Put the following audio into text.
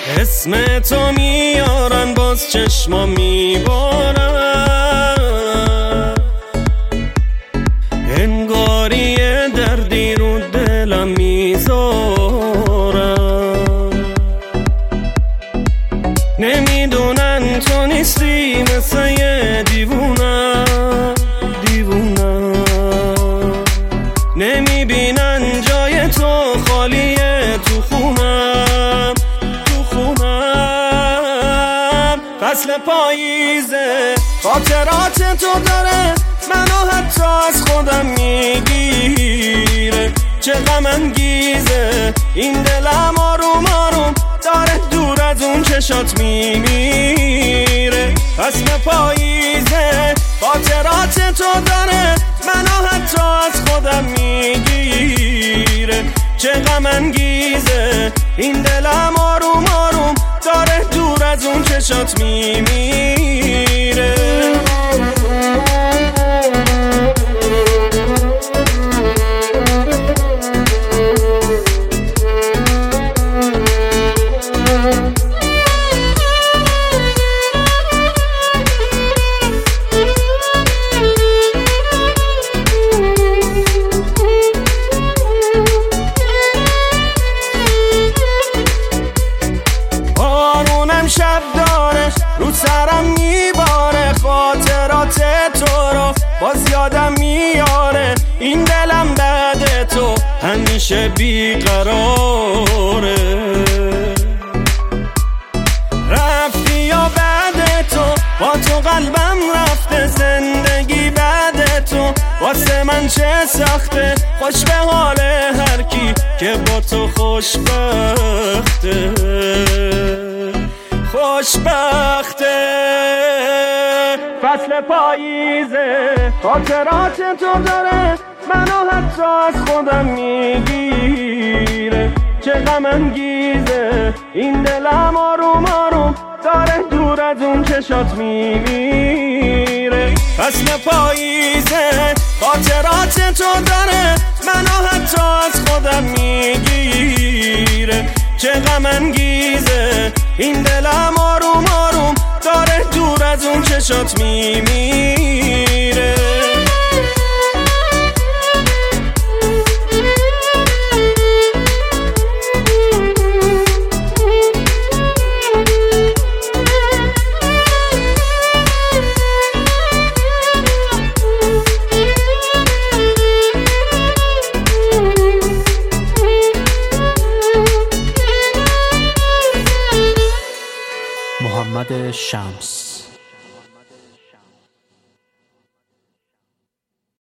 اسم تو میارن باز چشما میبارن، انگاری دردی رو دلم میذارن. نمیدونن تو نیستی مثل یه دیوونه، نمیبینن جای تو خالیه تو خونم. فصل پاییزه خاطرات تو داره منو حتی از خودم میگیره. چه غم انگیزه این دلم آروم آروم داره دور از اون چشات میمیره. فصل پاییزه خاطرات تو داره منو حتی از خودم میگیره. چه غم انگیزه این دلم آروم آروم داره دور از اون چشات میمیره. شب داره رو سرم میباره، خاطرات تو رو باز یادم میاره. این دلم بعد تو همیشه بیقراره. رفتی یا بعد تو با تو قلبم رفته، زندگی بعد تو واسه من چه سخته. خوش به حال هر کی که با تو خوشبخته، خوشبخته. فصل پاییزه خاطرات تو داره منو حتی از خودم میگیره. چه غم انگیزه این دلم آروم آروم داره دور از اون چشات میمیره. فصل پاییزه خاطرات تو داره منو حتی از خودم میگیره. چه غم انگیزه این دلم آروم آروم داره دور از اون چشات میمیره. محمد شمس.